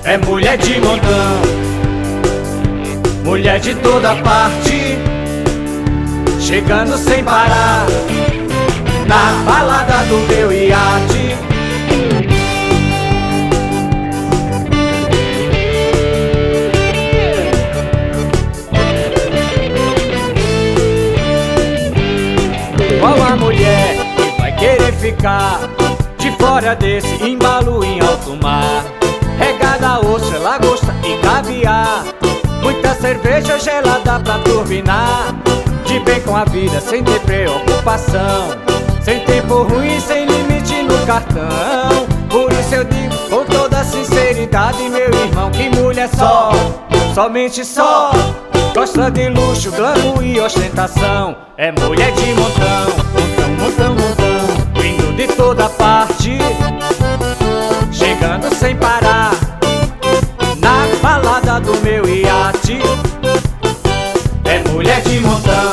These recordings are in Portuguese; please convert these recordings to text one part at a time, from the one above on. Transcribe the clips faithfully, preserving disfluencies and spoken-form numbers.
é mulher de montão, mulher de toda parte, chegando sem parar na balada do meu iate. Qual a mulher que vai querer ficar de fora desse embalo em alto mar? Regada a ostra, lagosta e caviar, muita cerveja gelada pra turbinar, de bem com a vida sem ter preocupação, sem tempo ruim, sem limite no cartão. Por isso eu digo com toda sinceridade, meu irmão, que mulher só, somente só, gosta de luxo, glamour e ostentação. É mulher de montão, montão, montão, montão, vindo de toda parte, chegando sem parar na balada do meu iate. É mulher de montão,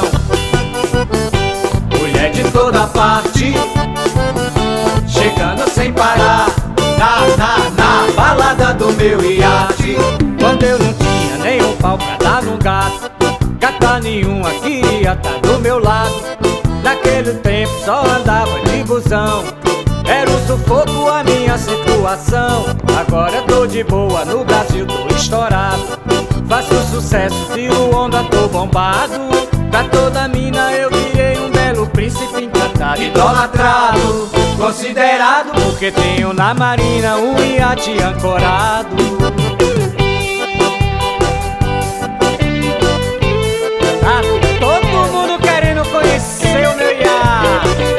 mulher de toda parte, chegando sem parar na, na, na balada do meu iate. Quando eu não tinha nenhum pau pra dar no gato, gata nenhuma queria tá do meu lado. Naquele tempo só andava de busão, era um sufoco a minha situação. Agora tô de boa, no Brasil tô estourado, faço sucesso, tiro onda, tô bombado. Pra toda mina eu virei um belo príncipe encantado, idolatrado, considerado, porque tenho na marina um iate ancorado. Ah, todo mundo querendo conhecer o meu iate.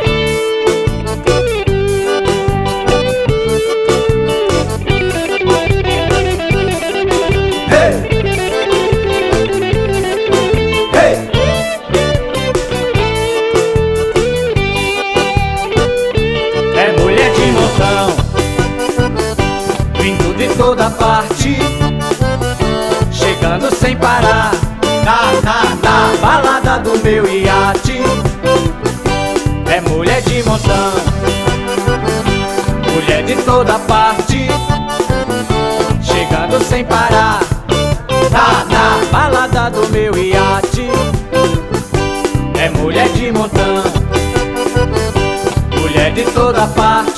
Vindo de toda parte, chegando sem parar na, na, na balada do meu iate. É mulher de montão, mulher de toda parte, chegando sem parar na, na balada do meu iate. É mulher de montão, mulher de toda parte,